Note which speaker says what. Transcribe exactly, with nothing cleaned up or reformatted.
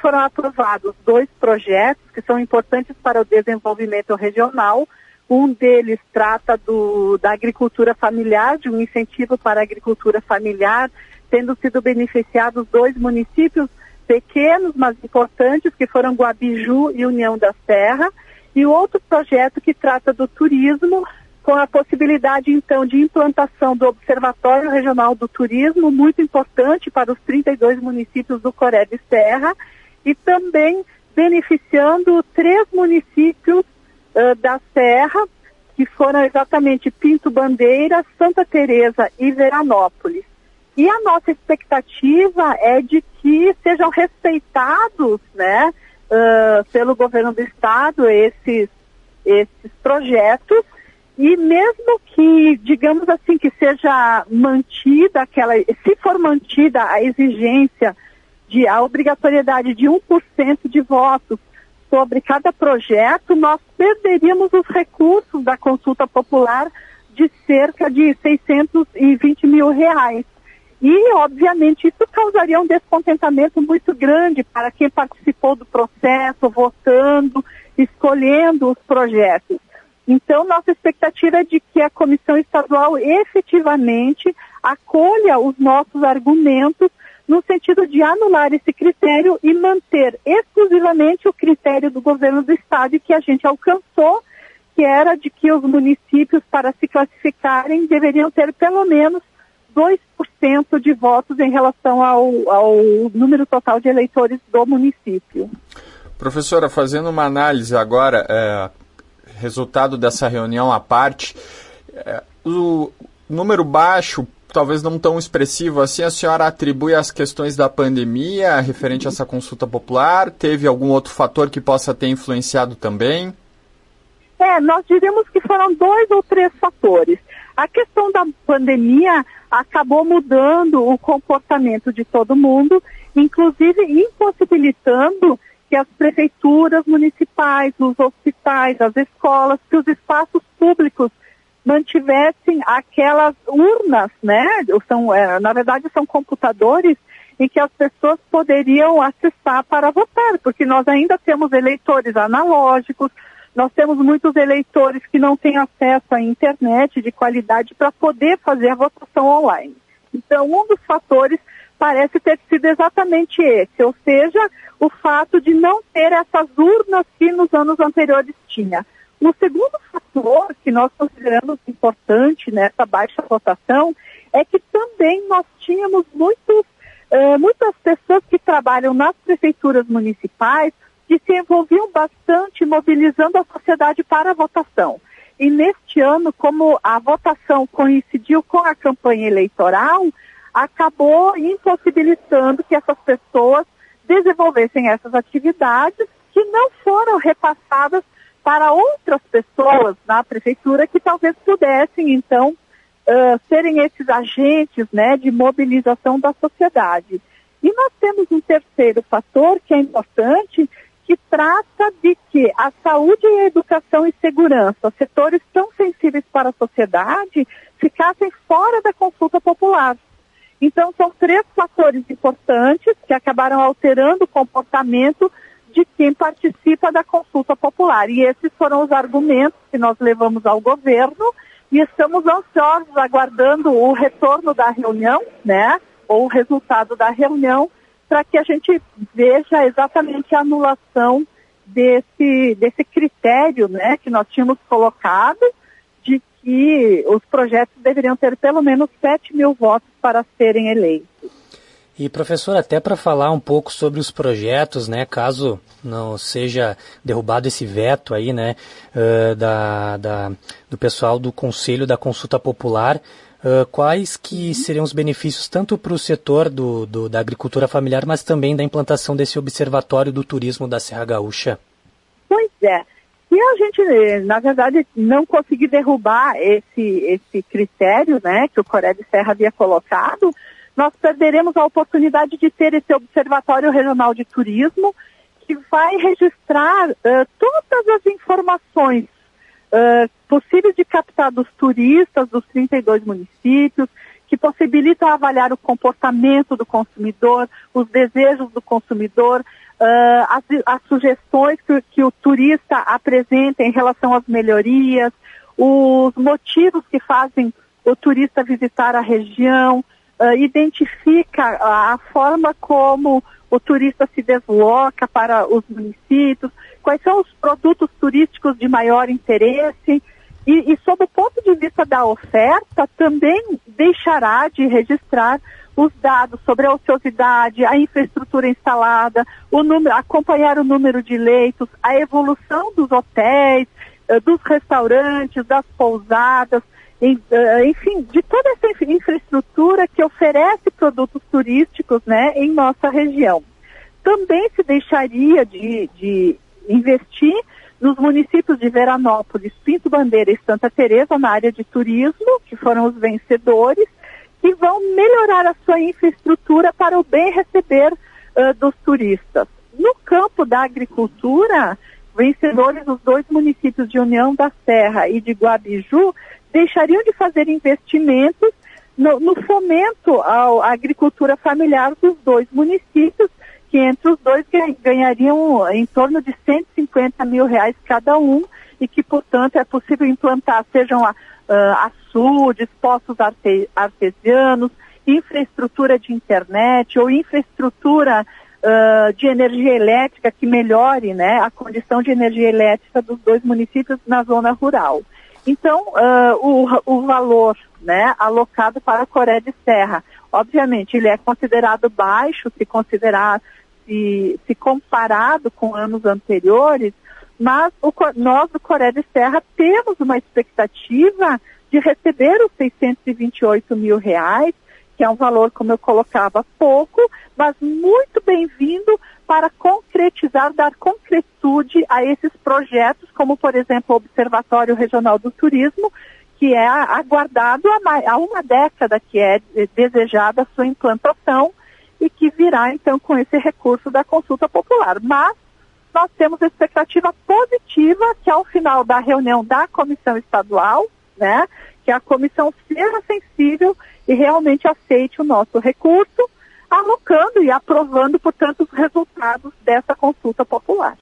Speaker 1: foram aprovados dois projetos que são importantes para o desenvolvimento regional. Um deles trata do, da agricultura familiar, de um incentivo para a agricultura familiar, tendo sido beneficiados dois municípios pequenos, mas importantes, que foram Guabiju e União da Serra. E o outro projeto que trata do turismo, com a possibilidade, então, de implantação do Observatório Regional do Turismo, muito importante para os trinta e dois municípios do Coré de Serra, e também beneficiando três municípios uh, da Serra, que foram exatamente Pinto Bandeira, Santa Teresa e Veranópolis. E a nossa expectativa é de que sejam respeitados, né, uh, pelo governo do estado esses, esses projetos, e mesmo que, digamos assim, que seja mantida aquela, se for mantida a exigência de a obrigatoriedade de um por cento de votos sobre cada projeto, nós perderíamos os recursos da consulta popular de cerca de seiscentos e vinte mil reais. E, obviamente, isso causaria um descontentamento muito grande para quem participou do processo, votando, escolhendo os projetos. Então, nossa expectativa é de que a Comissão Estadual efetivamente acolha os nossos argumentos no sentido de anular esse critério e manter exclusivamente o critério do governo do estado que a gente alcançou, que era de que os municípios, para se classificarem, deveriam ter pelo menos dois por cento de votos em relação ao, ao número total de eleitores do município.
Speaker 2: Professora, fazendo uma análise agora, é, resultado dessa reunião à parte, é, o número baixo, talvez não tão expressivo assim, a senhora atribui às questões da pandemia referente a essa consulta popular? Teve algum outro fator que possa ter influenciado também?
Speaker 1: É, nós diríamos que foram dois ou três fatores. A questão da pandemia acabou mudando o comportamento de todo mundo, inclusive impossibilitando que as prefeituras municipais, os hospitais, as escolas, que os espaços públicos mantivessem aquelas urnas, né? São, é, na verdade, são computadores em que as pessoas poderiam acessar para votar, porque nós ainda temos eleitores analógicos, nós temos muitos eleitores que não têm acesso à internet de qualidade para poder fazer a votação online. Então, um dos fatores parece ter sido exatamente esse, ou seja, o fato de não ter essas urnas que nos anos anteriores tinha. O segundo fator que nós consideramos importante nessa baixa votação é que também nós tínhamos muitos, uh, muitas pessoas que trabalham nas prefeituras municipais que se envolviam bastante mobilizando a sociedade para a votação. E neste ano, como a votação coincidiu com a campanha eleitoral, acabou impossibilitando que essas pessoas desenvolvessem essas atividades que não foram repassadas para outras pessoas na prefeitura que talvez pudessem, então, uh, serem esses agentes, né, de mobilização da sociedade. E nós temos um terceiro fator que é importante, que trata de que a saúde e a educação e segurança, setores tão sensíveis para a sociedade, ficassem fora da consulta popular. Então, são três fatores importantes que acabaram alterando o comportamento de quem participa da consulta popular. E esses foram os argumentos que nós levamos ao governo e estamos ansiosos, aguardando o retorno da reunião, né, ou o resultado da reunião, para que a gente veja exatamente a anulação desse, desse critério, né, que nós tínhamos colocado, de que os projetos deveriam ter pelo menos sete mil votos para serem eleitos.
Speaker 3: E, professor, até para falar um pouco sobre os projetos, né, caso não seja derrubado esse veto aí, né, uh, da, da, do pessoal do Conselho da Consulta Popular, uh, quais que seriam os benefícios tanto para o setor do, do, da agricultura familiar, mas também da implantação desse Observatório do Turismo da Serra Gaúcha?
Speaker 1: Pois é. Se a gente, na verdade, não conseguir derrubar esse, esse critério, né, que o Coré de Serra havia colocado, nós perderemos a oportunidade de ter esse Observatório Regional de Turismo, que vai registrar uh, todas as informações uh, possíveis de captar dos turistas dos trinta e dois municípios, que possibilitam avaliar o comportamento do consumidor, os desejos do consumidor, uh, as, as sugestões que, que o turista apresenta em relação às melhorias, os motivos que fazem o turista visitar a região, uh, identifica a, a forma como o turista se desloca para os municípios, quais são os produtos turísticos de maior interesse e, e sob o ponto de vista da oferta, também deixará de registrar os dados sobre a ociosidade, a infraestrutura instalada, o número, acompanhar o número de leitos, a evolução dos hotéis, uh, dos restaurantes, das pousadas, em, uh, enfim, de toda essa infra- infraestrutura que oferece produtos turísticos, né, em nossa região. Também se deixaria de, de investir nos municípios de Veranópolis, Pinto Bandeira e Santa Teresa na área de turismo, que foram os vencedores, que vão melhorar a sua infraestrutura para o bem receber uh, dos turistas. No campo da agricultura, vencedores os dois municípios de União da Serra e de Guabiju deixariam de fazer investimentos no, no fomento à agricultura familiar dos dois municípios, que entre os dois ganhariam em torno de cento e cinquenta mil reais cada um e que, portanto, é possível implantar, sejam uh, açudes, poços arte- artesianos, infraestrutura de internet ou infraestrutura uh, de energia elétrica que melhore, né, a condição de energia elétrica dos dois municípios na zona rural. Então, uh, o, o valor, né, alocado para a Coreia de Serra, obviamente, ele é considerado baixo, se considerar, se, se comparado com anos anteriores, mas o, nós do Coreia de Serra temos uma expectativa de receber os seiscentos e vinte e oito mil reais, que é um valor, como eu colocava, pouco, mas muito bem-vindo para concretizar, dar concretude a esses projetos, como, por exemplo, o Observatório Regional do Turismo, que é aguardado há uma década que é desejada a sua implantação e que virá, então, com esse recurso da consulta popular. Mas nós temos a expectativa positiva que, ao final da reunião da comissão estadual, né, que a comissão seja sensível e realmente aceite o nosso recurso, alocando e aprovando, portanto, os resultados dessa consulta popular.